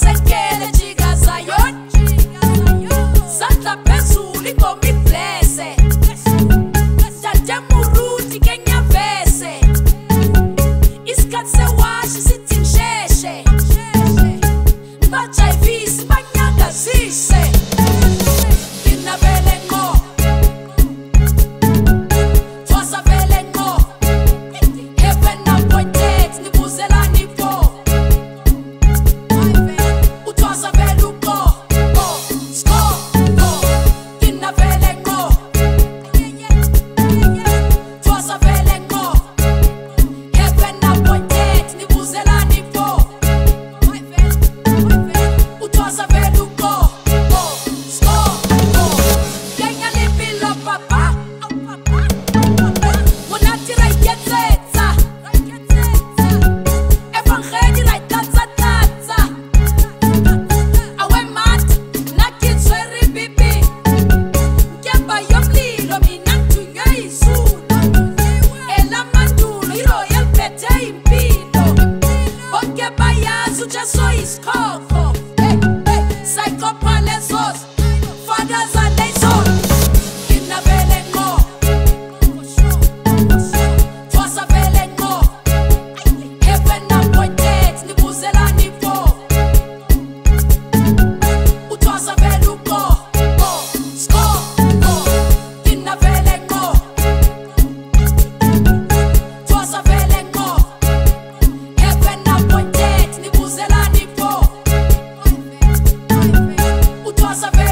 Sekele jika Zion Santa Pesuli komi blesse Jade muruti kenya vese Iskatse washi sitin sheshe Bacha ivisi manyanga zise Kina vele ngo Twasa vele ngo Heaven appointed Nibuzela nipo Utwasa vele uko Sko Kina vele ngo Twasa vele ngo Heaven appointed Nibuzela nipo Utwasa vele uko Sko Kenya nipila papa Monati raiketetsa Evangeli raikatsatsa Awe mat nakitsweri bibi Nkemba yomlilo mina ntunywe izulu Ela mandulo iroyal pete impilo Bonke bayazi ujeso iskoko Psychopalesos Fathers and they soul Kina vele ngo Twasa vele ngo Heaven appointed Nibuzela nipo Utwasa vele uko Sko Kina vele ngo Twasa vele ngo Heaven appointed Nibuzela nipo Utwasa vele